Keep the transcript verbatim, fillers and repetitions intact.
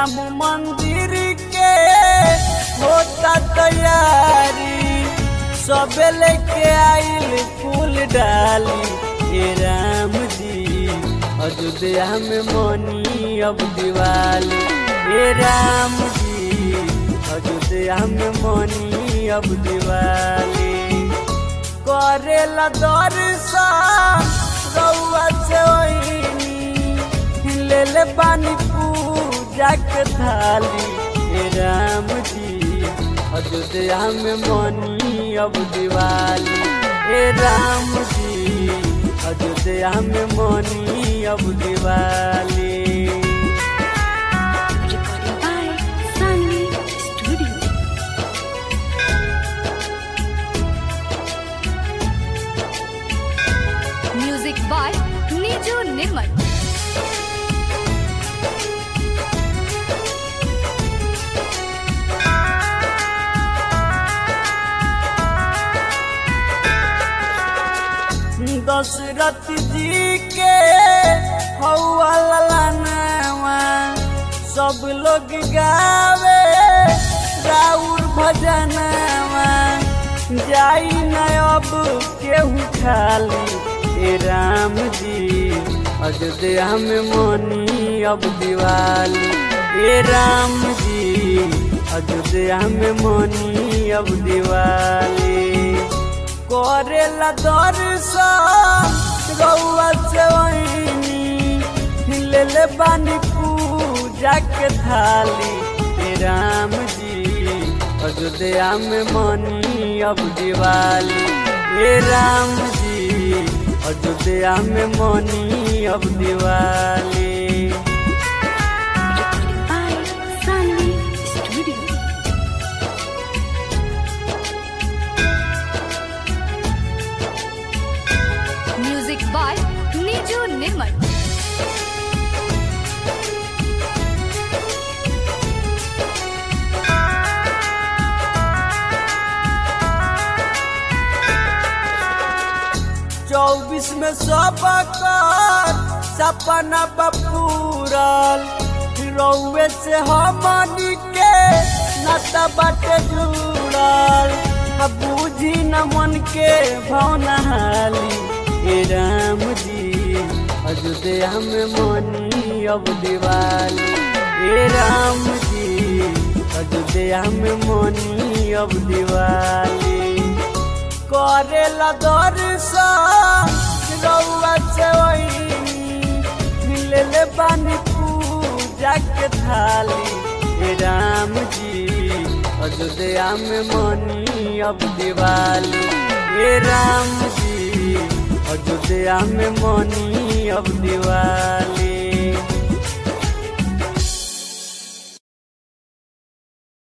राम मंदिर के होता तैयारी सबे लेके आइल फूल डाली। हे राम जी अयोध्या में मनी अब दिवाली। हे राम जी अयोध्या में मनी अब दिवाली। करेला दर्शन रउआ से ओइनी ले ले पानी पूजा के थाली। हे राम जी अयोध्या में मनी अब दिवाली। हे राम जी अयोध्या में मनी अब दिवाली। Music by Neeju Nirmal. दशरथ जी के हौवा ललनवा सब लोग गावे राउर भजनवा। जाई न अब केहू खाली। हे राम जी अयोध्या में मनी अब दिवाली। हे राम जी अयोध्या में मनी अब दिवाली। करेला दर्शन रउआ से ओइनी ले ले बानी पूजा के थाली। हे राम जी अयोध्या में मनी अब दिवाली। हे राम जी अयोध्या में मनी अब दिवाली। Music by Neeju Nirmal. चौबीस में सबकर सपना बपूरल। रउए से हमनी के नाता बाटे जुड़ल। अब बूझी न मन के भावना हाली। हे राम जी अयोध्या में मनी अब दिवाली। हे राम जी अयोध्या में मनी अब दिवाली। करेला दर्शन रउआ से ओइनी ले ले बानी पूजा के थाली। हे राम जी अयोध्या में मनी अब दिवाली। हे राम जी अयोध्या में मनी अब दिवाली।